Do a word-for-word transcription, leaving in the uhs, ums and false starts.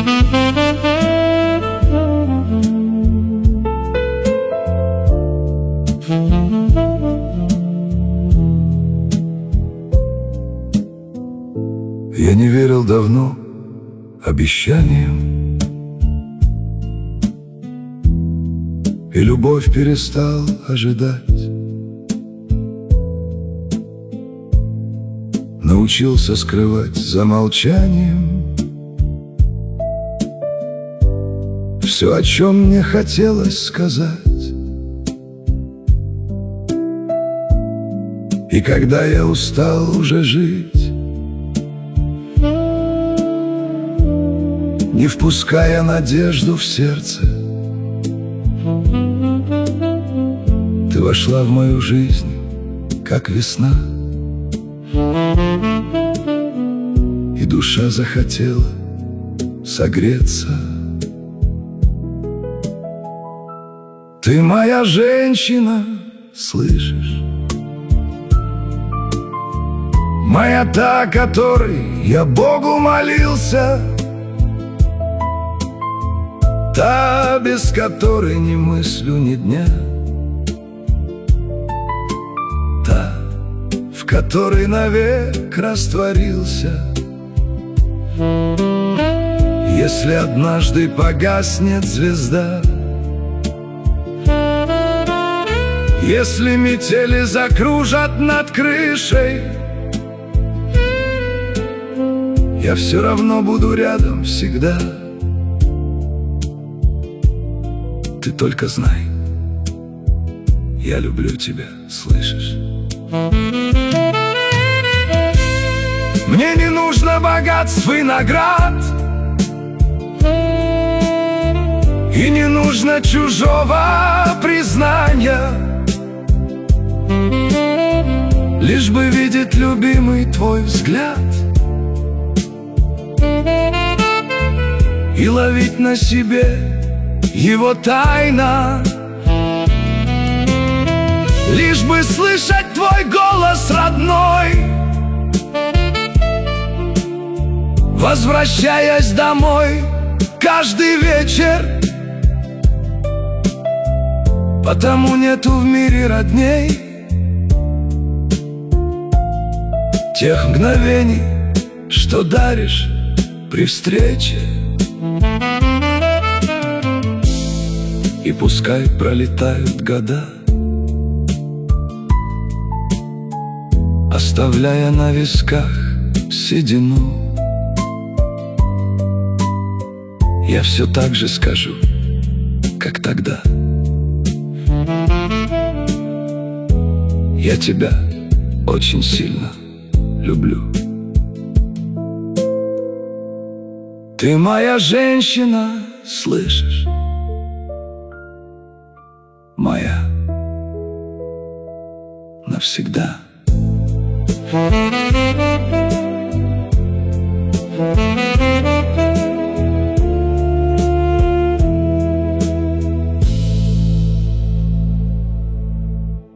Я не верил давно обещаниям, и любовь перестал ожидать. Научился скрывать за молчанием все, о чем мне хотелось сказать. И когда я устал уже жить, не впуская надежду в сердце, ты вошла в мою жизнь, как весна, и душа захотела согреться. Ты моя женщина, слышишь? Моя та, которой я Богу молился, та, без которой не мыслю ни дня, та, в которой навек растворился. Если однажды погаснет звезда, если метели закружат над крышей, я все равно буду рядом всегда. Ты только знай, я люблю тебя, слышишь? Мне не нужно богатств и наград, и не нужно чужого признания, лишь бы видеть любимый твой взгляд и ловить на себе его тайна, лишь бы слышать твой голос родной, возвращаясь домой каждый вечер. Потому нету в мире родней тех мгновений, что даришь при встрече. И пускай пролетают года, оставляя на висках седину, я все так же скажу, как тогда: я тебя очень сильно люблю. Ты моя женщина, слышишь? Моя навсегда.